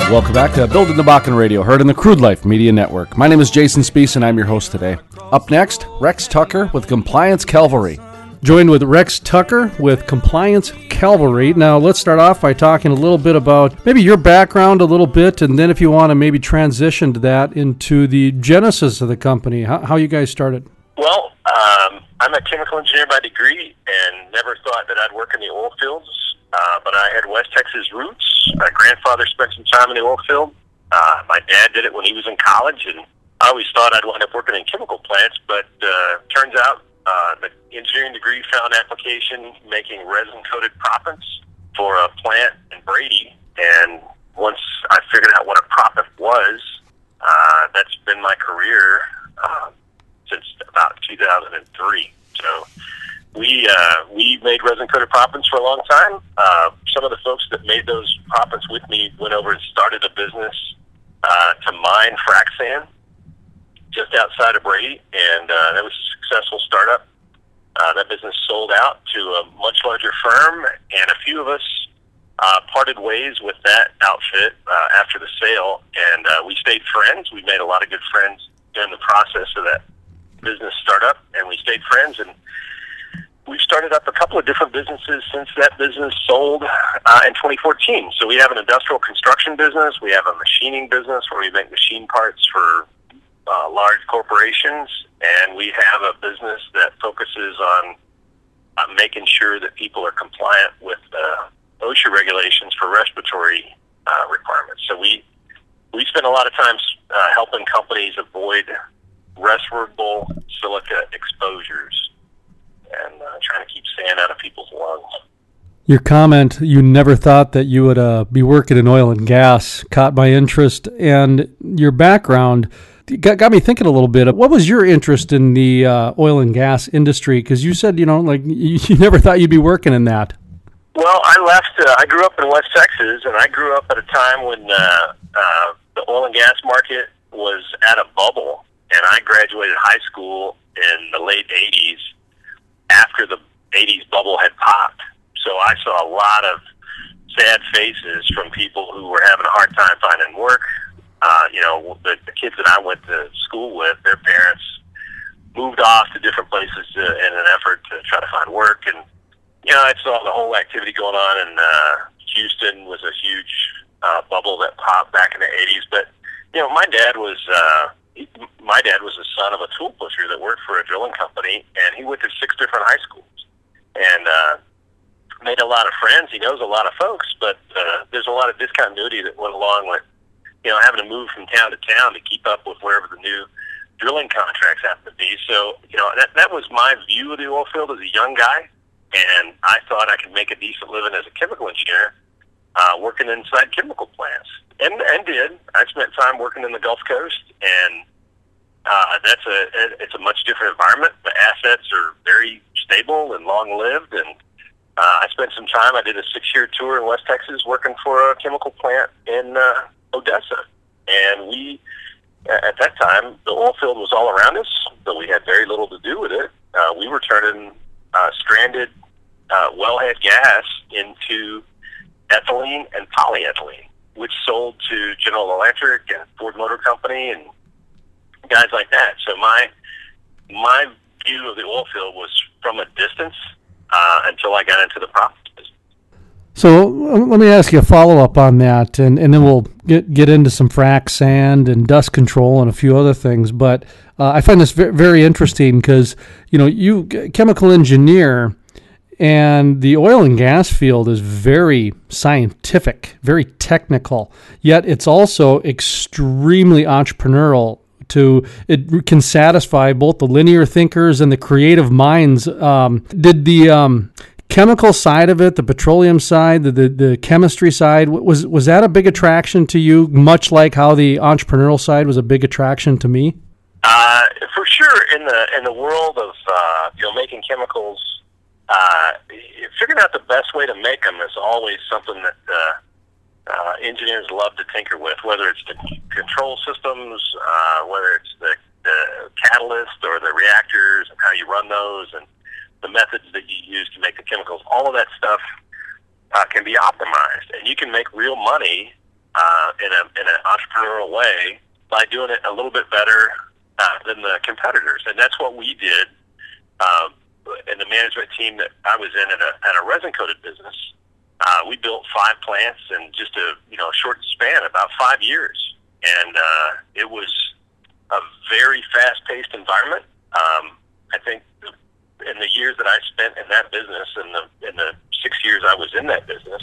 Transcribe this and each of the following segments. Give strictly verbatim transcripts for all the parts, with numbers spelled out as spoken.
Welcome back to Building the Bakken Radio, heard on the Crude Life Media Network. My name is Jason Spees, and I'm your host today. Up next, Rex Tucker with Compliance Cavalry. Joined with Rex Tucker with Compliance Cavalry. Now, let's start off by talking a little bit about maybe your background a little bit, and then if you want to maybe transition to that into the genesis of the company, how, how you guys started. Well, um, I'm a chemical engineer by degree and never thought that I'd work in the oil fields, uh, but I had West Texas roots. My grandfather spent some time in the oil field. Uh, my dad did it when he was in college, and I always thought I'd wind up working in chemical plants, but uh, turns out uh, the engineering degree found application making resin-coated proppants for a plant in Brady, and once I figured out what a proppant was, uh, that's been my career uh, since about two thousand three. So we uh, we made resin-coated proppants for a long time. Uh, some of the folks that made those proppants with me went over and started a business uh, to mine frac sand just outside of Brady, and uh, that was a successful startup. Uh, that business sold out to a much larger firm, and a few of us uh, parted ways with that outfit uh, after the sale, and uh, we stayed friends. We made a lot of good friends during the process of that business startup, and we stayed friends, and we've started up a couple of different businesses since that business sold uh, in twenty fourteen. So we have an industrial construction business, we have a machining business where we make machine parts for uh, large corporations, and we have a business that focuses on uh, making sure that people are compliant with uh, OSHA regulations for respiratory uh, requirements. So we we spend a lot of time uh, helping companies avoid respirable silica exposures and uh, trying to keep sand out of people's lungs. Your comment, you never thought that you would uh, be working in oil and gas, caught my interest, and your background got, got me thinking a little bit. What was your interest in the uh, oil and gas industry? Because you said, you know, like you, you never thought you'd be working in that. Well, I left, uh, I grew up in West Texas, and I grew up at a time when uh, uh, the oil and gas market was at a bubble, and I graduated high school in the late eighties after the eighties bubble had popped. So I saw a lot of sad faces from people who were having a hard time finding work. Uh, you know, the, the kids that I went to school with, their parents moved off to different places to, in an effort to try to find work. And, you know, I saw the whole activity going on, and uh, Houston was a huge uh, bubble that popped back in the eighties. But, you know, my dad was... Uh, he, my dad was the son of a tool pusher that worked for a drilling company, and he went to six different high schools. And, uh, made a lot of friends. He knows a lot of folks, but uh, there's a lot of discontinuity that went along with, you know, having to move from town to town to keep up with wherever the new drilling contracts happen to be. So, you know, that that was my view of the oil field as a young guy, and I thought I could make a decent living as a chemical engineer uh, working inside chemical plants, and and did. I spent time working in the Gulf Coast, and uh, that's a it's a much different environment. The assets are very stable and long-lived, and Uh, I spent some time, I did a six-year tour in West Texas working for a chemical plant in uh, Odessa. And we, at that time, the oil field was all around us, but we had very little to do with it. Uh, we were turning uh, stranded uh, wellhead gas into ethylene and polyethylene, which sold to General Electric and Ford Motor Company and guys like that. So my my view of the oil field was from a distance. Uh, until I got into the proppant business. So let me ask you a follow-up on that, and, and then we'll get get into some frac sand and dust control and a few other things. But uh, I find this very, very interesting because, you know, you chemical engineer, and the oil and gas field is very scientific, very technical, yet it's also extremely entrepreneurial. To it can satisfy both the linear thinkers and the creative minds. Um, did the um, chemical side of it, the petroleum side, the, the the chemistry side, was was that a big attraction to you? Much like how the entrepreneurial side was a big attraction to me. Uh, for sure, in the in the world of uh, you know making chemicals, uh, figuring out the best way to make them is always something that. Uh, Uh, engineers love to tinker with, whether it's the control systems, uh, whether it's the, the catalyst or the reactors and how you run those and the methods that you use to make the chemicals. All of that stuff uh, can be optimized, and you can make real money uh, in, a, in an entrepreneurial way by doing it a little bit better uh, than the competitors. And that's what we did um, in the management team that I was in at a, at a resin-coated business. Uh, we built five plants in just a you know short span, about five years. And uh, it was a very fast-paced environment. Um, I think in the years that I spent in that business, in the in the six years I was in that business,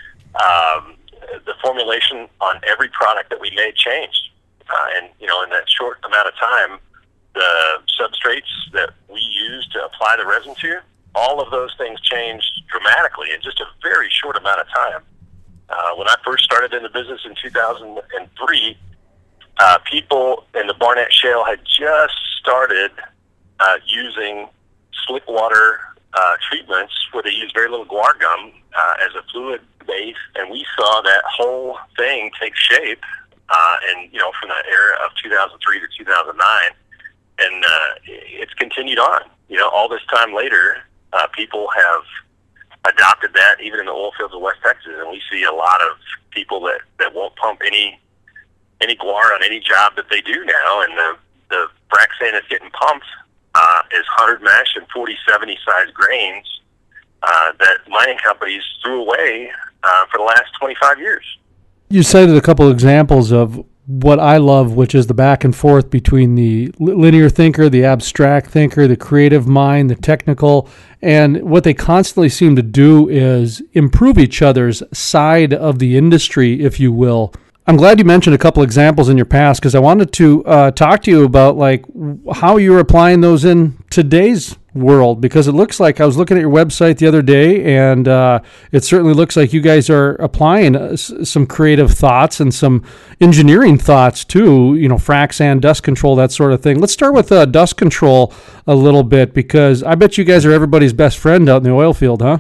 um, the formulation on every product that we made changed. Uh, and, you know, in that short amount of time, the substrates that we used to apply the resin to, all of those things changed dramatically in just a very short amount of time. Uh, when I first started in the business in two thousand three, uh, people in the Barnett Shale had just started uh, using slick water uh, treatments where they use very little guar gum uh, as a fluid base, and we saw that whole thing take shape. Uh, and you know, from the era of two thousand three to two thousand nine, and uh, it's continued on. You know, all this time later, uh, people have adopted that even in the oil fields of West Texas, and we see a lot of people that, that won't pump any any guar on any job that they do now, and the the frac sand that's getting pumped uh, is one hundred mesh and forty seventy size grains uh, that mining companies threw away uh, for the last twenty-five years. You cited a couple examples of what I love, which is the back and forth between the linear thinker, the abstract thinker, the creative mind, the technical, and what they constantly seem to do is improve each other's side of the industry, if you will. I'm glad you mentioned a couple examples in your past, because I wanted to uh, talk to you about like how you're applying those in today's world, because it looks like I was looking at your website the other day, and uh, it certainly looks like you guys are applying uh, some creative thoughts and some engineering thoughts too, you know, frac sand, dust control, that sort of thing. Let's start with uh, dust control a little bit, because I bet you guys are everybody's best friend out in the oil field, huh?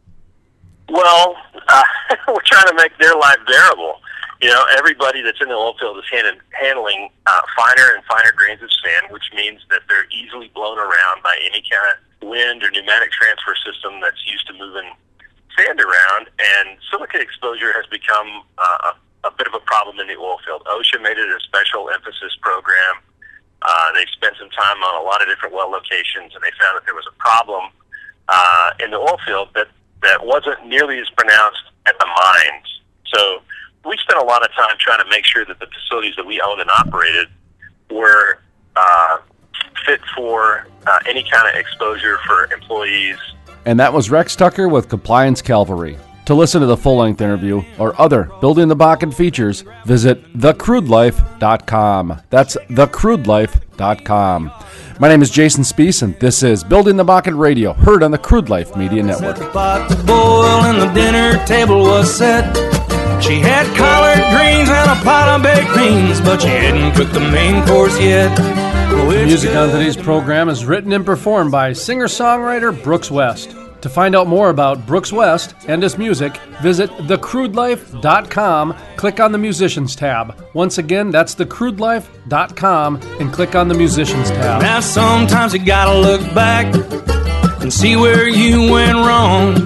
Well, uh, we're trying to make their life bearable. You know, everybody that's in the oil field is hand- handling uh, finer and finer grains of sand, which means that they're easily blown around by any kind of wind or pneumatic transfer system that's used to moving sand around. And silicate exposure has become uh, a, a bit of a problem in the oil field. OSHA made it a special emphasis program. Uh, they spent some time on a lot of different well locations, and they found that there was a problem uh, in the oil field that, that wasn't nearly as pronounced at the mines. So we spent a lot of time trying to make sure that the facilities that we owned and operated were uh, fit for uh, any kind of exposure for employees. And that was Rex Tucker with Compliance Cavalry. To listen to the full-length interview or other Building the Bakken features, visit the crude life dot com. That's the crude life dot com. My name is Jason Spees, and this is Building the Bakken Radio, heard on the Crude Life Media Network. The pot to boil and the dinner table was set. She had collard greens and a pot of baked beans, but she hadn't cooked the main course yet. Oh, Music on today's program is written and performed by singer-songwriter Brooks West. To find out more about Brooks West and his music, visit the crude life dot com, click on the Musicians tab. Once again, that's the crude life dot com, and click on the Musicians tab. Now sometimes you gotta look back and see where you went wrong.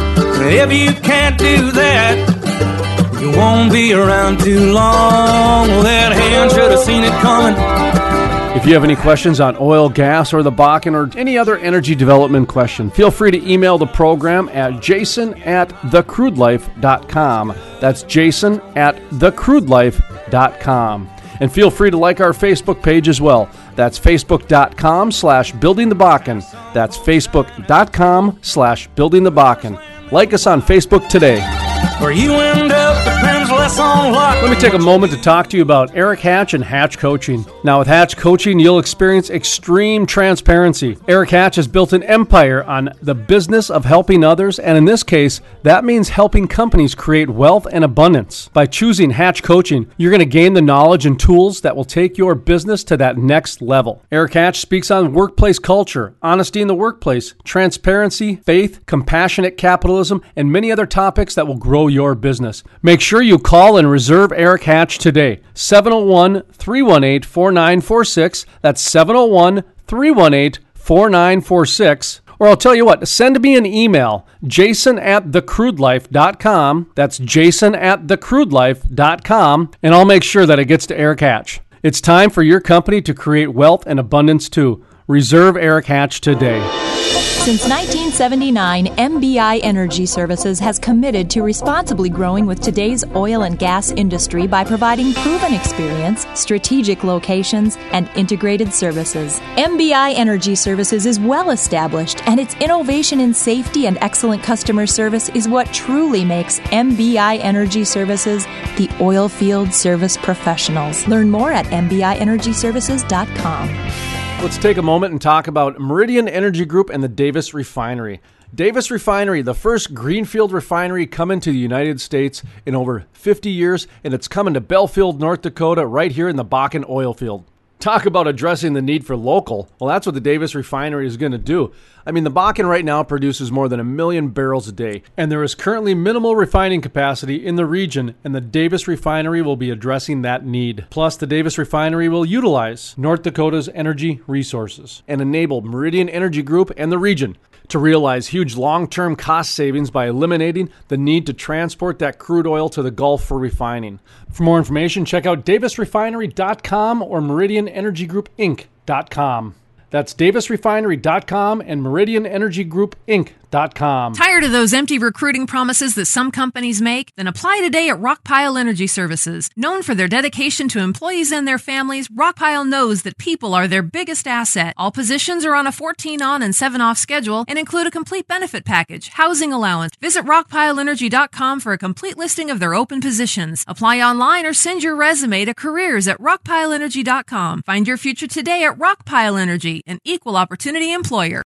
If you can't do that, you won't be around too long. Well, that hand should have seen it coming. If you have any questions on oil, gas, or the Bakken, or any other energy development question, feel free to email the program at jason at the crude life dot com. That's jason at the crude life dot com. And feel free to like our Facebook page as well. That's facebook.com slash building the Bakken. That's facebook.com slash building the Bakken. Like us on Facebook today. Where you end up depends less on luck. Let me take a moment to talk to you about Eric Hatch and Hatch Coaching. Now, with Hatch Coaching, you'll experience extreme transparency. Eric Hatch has built an empire on the business of helping others, and in this case, that means helping companies create wealth and abundance. By choosing Hatch Coaching, you're going to gain the knowledge and tools that will take your business to that next level. Eric Hatch speaks on workplace culture, honesty in the workplace, transparency, faith, compassionate capitalism, and many other topics that will grow your business. Make sure you call and reserve Eric Hatch today. seven oh one, three one eight, four nine four six. That's seven oh one, three one eight, four nine four six. Or Or I'll tell you what, send me an email, jason at the crude life dot com. That's jason at the crude life dot com, and I'll make sure that it gets to Eric Hatch. It's time for your company to create wealth and abundance too. Reserve Eric Hatch today. Since nineteen seventy-nine, M B I Energy Services has committed to responsibly growing with today's oil and gas industry by providing proven experience, strategic locations, and integrated services. M B I Energy Services is well established, and its innovation in safety and excellent customer service is what truly makes M B I Energy Services the oil field service professionals. Learn more at m b i energy services dot com. Let's take a moment and talk about Meridian Energy Group and the Davis Refinery. Davis Refinery, the first greenfield refinery coming to the United States in over fifty years, and it's coming to Belfield, North Dakota, right here in the Bakken oil field. Talk about addressing the need for local. Well, that's what the Davis Refinery is going to do. I mean, the Bakken right now produces more than a million barrels a day, and there is currently minimal refining capacity in the region, and the Davis Refinery will be addressing that need. Plus, the Davis Refinery will utilize North Dakota's energy resources and enable Meridian Energy Group and the region to realize huge long-term cost savings by eliminating the need to transport that crude oil to the Gulf for refining. For more information, check out davis refinery dot com or meridian energy group inc dot com. That's davis refinery dot com and meridian energy group inc dot com. Tired of those empty recruiting promises that some companies make? Then apply today at Rockpile Energy Services. Known for their dedication to employees and their families, Rockpile knows that people are their biggest asset. All positions are on a fourteen on and seven off schedule and include a complete benefit package, housing allowance. Visit rockpile energy dot com for a complete listing of their open positions. Apply online or send your resume to careers at rockpile energy dot com. Find your future today at Rockpile Energy, an equal opportunity employer.